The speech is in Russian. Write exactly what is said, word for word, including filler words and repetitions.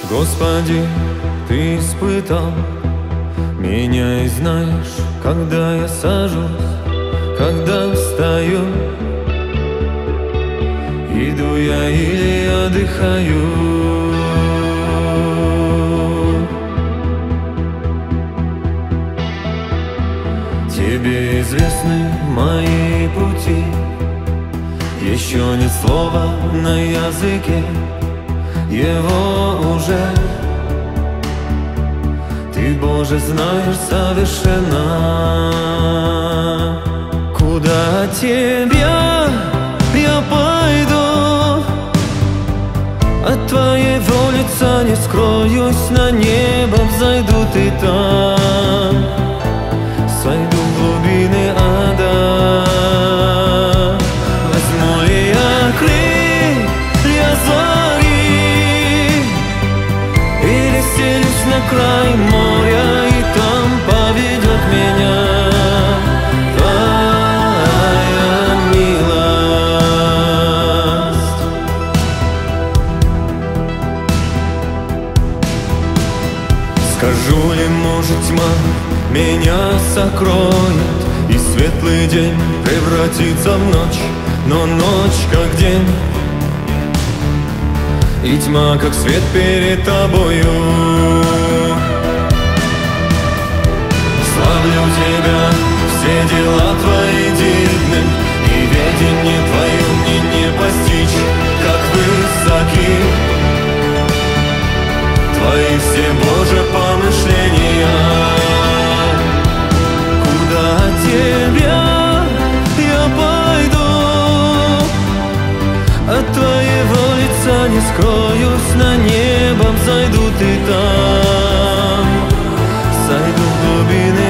Господи, Ты испытал меня и знаешь, когда я сажусь, когда встаю, иду я или отдыхаю. Тебе известны мои пути, еще нет слова на языке его уже. Ты, Боже, знаешь совершенно, куда от Тебя я пойду. От Твоей улицы не скроюсь, на небо взойду Ты там. Сойду в глубины ада. Возьму ли я крылья зари, или селюсь на край моря, и там поведет меня Твоя милость. Скажу ли, может, тьма меня сокроет, и светлый день превратится в ночь, но ночь как день, и тьма как свет перед Тобою. Славлю Тебя, все дела Твои дивны, и ведение Твое мне не постичь, как высоки Твои все, Боже, помышления. От Тебя я пойду, от Твоего лица не скроюсь, на небо взойду Ты там. Сойду в глубины